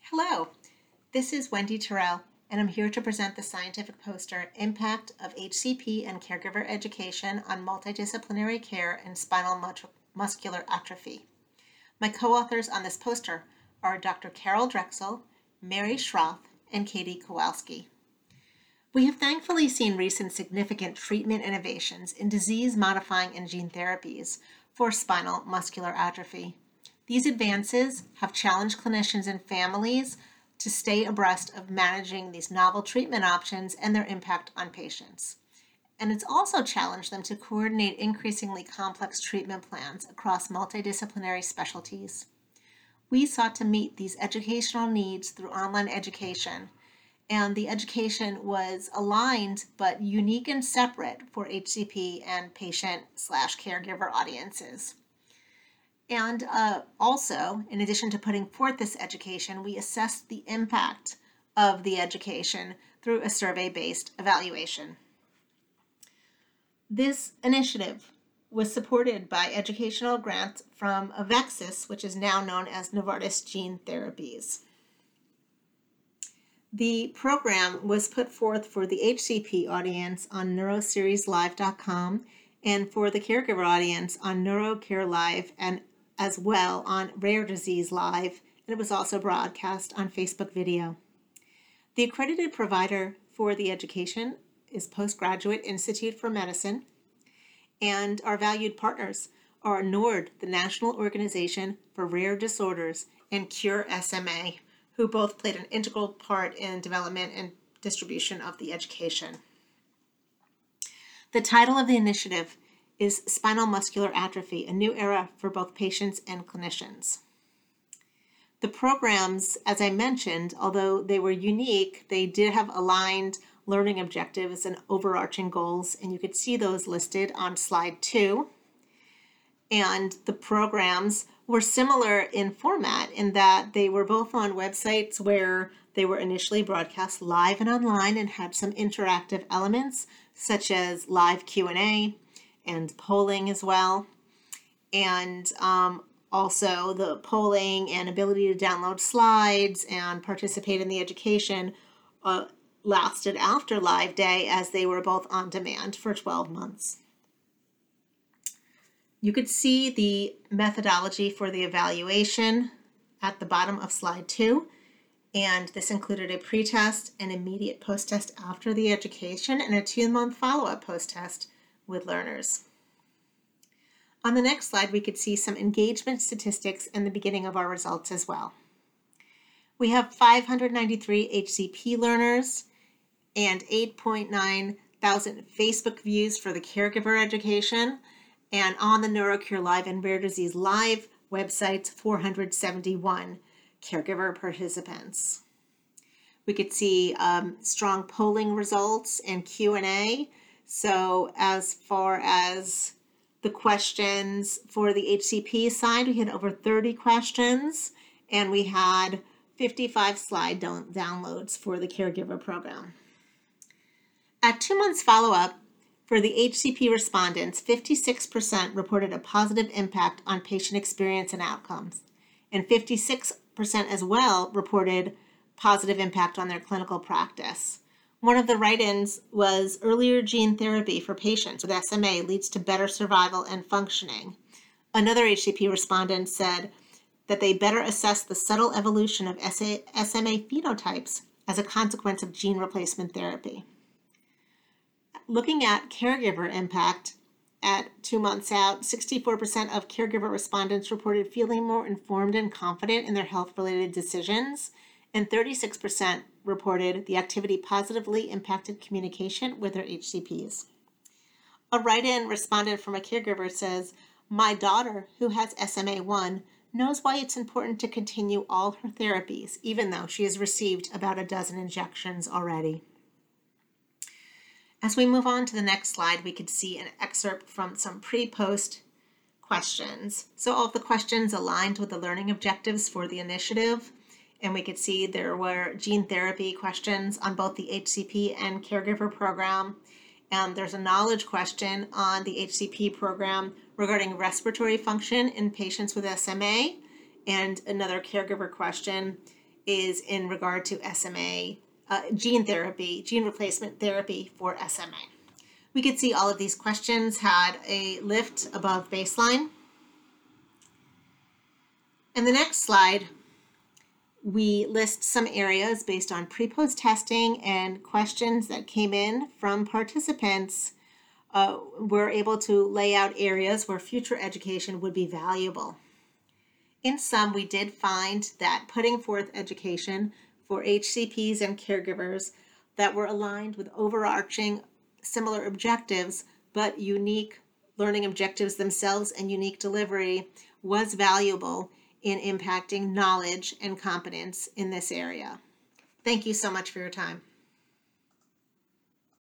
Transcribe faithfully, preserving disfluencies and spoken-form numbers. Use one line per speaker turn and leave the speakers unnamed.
Hello, this is Wendy Terrell, and I'm here to present the scientific poster, Impact of H C P and Caregiver Education on Multidisciplinary Care in Spinal Muscular Atrophy. My co-authors on this poster are Doctor Carol Drexel, Mary Schroth, and Katie Kowalski. We have thankfully seen recent significant treatment innovations in disease-modifying and gene therapies for spinal muscular atrophy. These advances have challenged clinicians and families to stay abreast of managing these novel treatment options and their impact on patients. And it's also challenged them to coordinate increasingly complex treatment plans across multidisciplinary specialties. We sought to meet these educational needs through online education, and the education was aligned but unique and separate for H C P and patient slash caregiver audiences. And uh, also, in addition to putting forth this education, we assessed the impact of the education through a survey-based evaluation. This initiative was supported by educational grants from Avexis, which is now known as Novartis Gene Therapies. The program was put forth for the H C P audience on neuroseries live dot com and for the caregiver audience on NeuroCare Live and as well on Rare Disease Live, and it was also broadcast on Facebook video. The accredited provider for the education is Postgraduate Institute for Medicine, and our valued partners are NORD, the National Organization for Rare Disorders, and Cure S M A, who both played an integral part in development and distribution of the education. The title of the initiative is Spinal Muscular Atrophy, a New Era for Both Patients and Clinicians. The programs, as I mentioned, although they were unique, they did have aligned learning objectives and overarching goals, and you could see those listed on slide two. And the programs were similar in format in that they were both on websites where they were initially broadcast live and online and had some interactive elements such as live Q and A and polling as well. And um, also the polling and ability to download slides and participate in the education uh, lasted after Live Day as they were both on demand for twelve months. You could see the methodology for the evaluation at the bottom of slide two, and this included a pre-test, an immediate post-test after the education, and a two-month follow-up post-test with learners. On the next slide, we could see some engagement statistics in the beginning of our results as well. We have five hundred ninety-three H C P learners and eight point nine thousand Facebook views for the caregiver education, and on the NeuroCare Live and Rare Disease Live websites, four hundred seventy-one caregiver participants. We could see um, strong polling results and Q and A. So as far as the questions for the H C P side, we had over thirty questions, and we had fifty-five slide downloads for the caregiver program. At two months follow-up, for the H C P respondents, fifty-six percent reported a positive impact on patient experience and outcomes, and fifty-six percent as well reported positive impact on their clinical practice. One of the write-ins was earlier gene therapy for patients with S M A leads to better survival and functioning. Another H C P respondent said that they better assess the subtle evolution of S M A phenotypes as a consequence of gene replacement therapy. Looking at caregiver impact at two months out, sixty-four percent of caregiver respondents reported feeling more informed and confident in their health-related decisions, and thirty-six percent reported the activity positively impacted communication with their H C Ps. A write-in respondent from a caregiver says, "My daughter, who has S M A one, knows why it's important to continue all her therapies, even though she has received about a dozen injections already." As we move on to the next slide, we could see an excerpt from some pre-post questions. So all of the questions aligned with the learning objectives for the initiative, and we could see there were gene therapy questions on both the H C P and caregiver program. And there's a knowledge question on the H C P program regarding respiratory function in patients with S M A, and another caregiver question is in regard to S M A, uh, gene therapy, gene replacement therapy for S M A. We could see all of these questions had a lift above baseline. In the next slide, we list some areas based on pre-post testing and questions that came in from participants. Uh, we're able to lay out areas where future education would be valuable. In sum, we did find that putting forth education for H C Ps and caregivers that were aligned with overarching similar objectives, but unique learning objectives themselves and unique delivery was valuable in impacting knowledge and competence in this area. Thank you so much for your time.